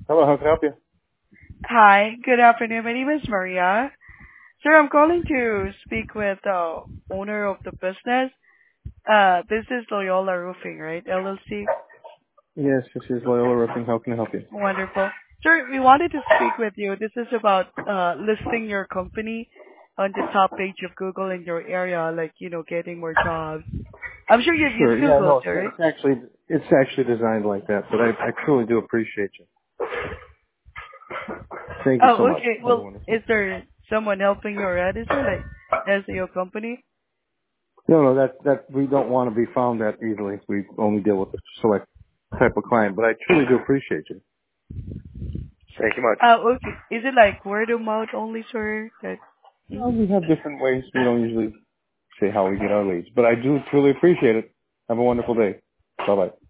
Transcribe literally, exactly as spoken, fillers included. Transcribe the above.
Hello, how can I help you? Hi, good afternoon. My name is Maria. Sir, I'm calling to speak with the owner of the business. Uh, this is Loyola Roofing, right? L L C. Yes, this is Loyola Roofing. How can I help you? Wonderful. Sir, we wanted to speak with you. This is about uh, listing your company on the top page of Google in your area, like, you know, getting more jobs. I'm sure you've used Sure. Yeah, Google, no, it's, sir, right? it's actually it's actually designed like that, but I, I truly do appreciate you. Thank you so Oh, much. okay. Have a Well, wonderful is day. there someone helping you already, sir, like as your company? No, no, that that we don't want to be found that easily. We only deal with a select type of client, but I truly do appreciate you. Thank you much. Oh, okay. Is it like word of mouth only, sir? That, Well, mhm. we have different ways. We don't usually say how we get our leads, but I do truly appreciate it. Have a wonderful day. Bye bye.